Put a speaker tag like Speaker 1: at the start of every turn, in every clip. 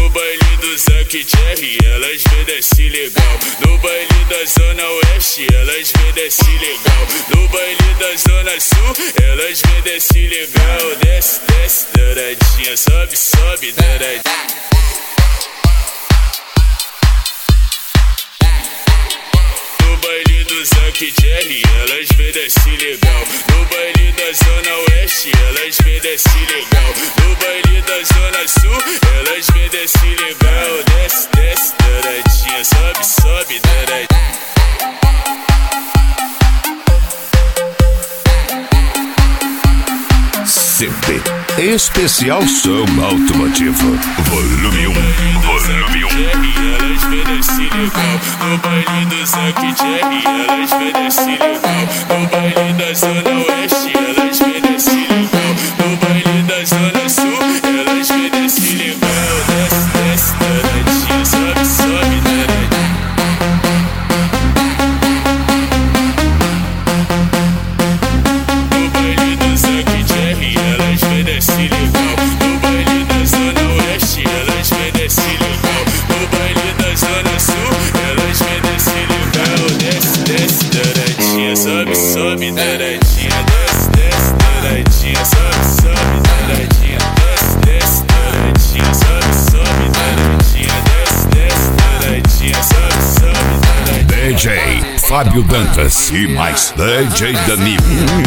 Speaker 1: baile do Zack Jerry, elas vê desce legal. No baile da Zona Oeste, elas vê desce legal. No baile da Zona Sul, elas vê desce legal. Desce, desce, douradinha, sobe, sobe, douradinha. No baile do Zack Jerry, elas vê desce legal. No baile da Zona Oeste, elas vê desce legal. No baile da Zona Sul, elas vê desce legal. Desce, desce, douradinha, sobe, sobe, douradinha.
Speaker 2: CD Especial Som Automotivo Volume 1. Volume 1.
Speaker 1: Elas vê desce legal. No baile do Zack Jerry, elas vê desce legal. No baile da Zona Oeste, elas vê desce legal. No baile da Zona Sul, elas vê desce legal. Desce, desce, douradinha, sobe, sobe, douradinha. No baile do Zack Jerry, elas vê desce legal. No baile da Zona Oeste, elas vê desce legal. No baile da Zona Sul, elas vê desce legal. Desce, desce, douradinha, sobe, sobe, douradinha. Desce, desce, douradinha, sobe, sobe, douradinha. Desce, desce, douradinha, sobe, sobe, douradinha. Desce, desce, douradinha, sobe, sobe, douradinha.
Speaker 2: DJ Fábio Dantas e mais DJ Danilo.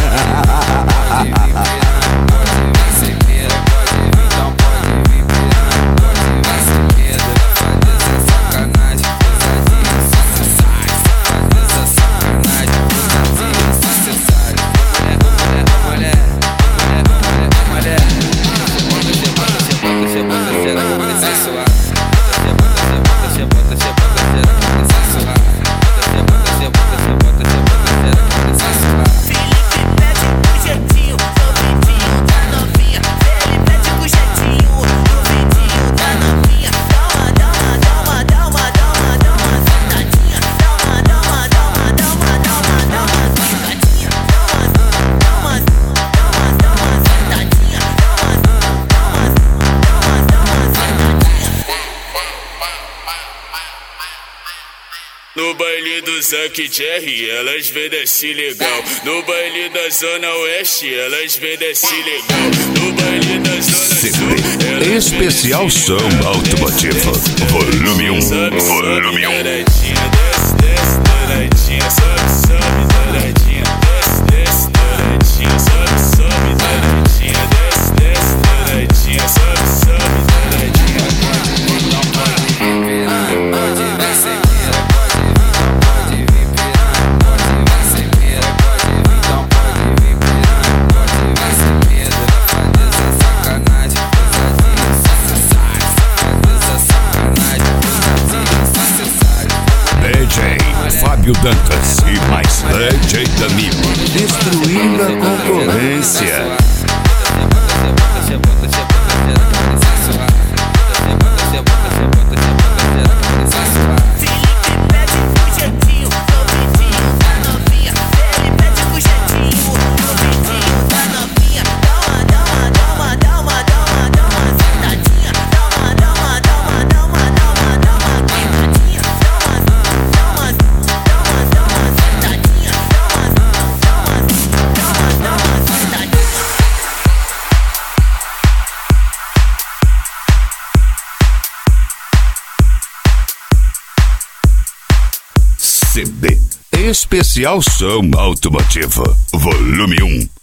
Speaker 1: No baile do Zack Jerry, elas vê desce legal. No baile da Zona Oeste, elas vê desce legal. No baile da Zona Sul, elas
Speaker 2: Especial Som Automotivo Volume 1. Volume 1.
Speaker 1: douradinha. Desce, desce, douradinha, sobe, sobe, douradinha. Desce, desce, douradinha, sobe, sobe, douradinha. Desce, desce, douradinha, sobe, sobe, douradinha.
Speaker 2: DJ Fábio Dantas e mais DJ Danilo. Destruindo a concorrência. CD Especial Som Automotivo Volume 1.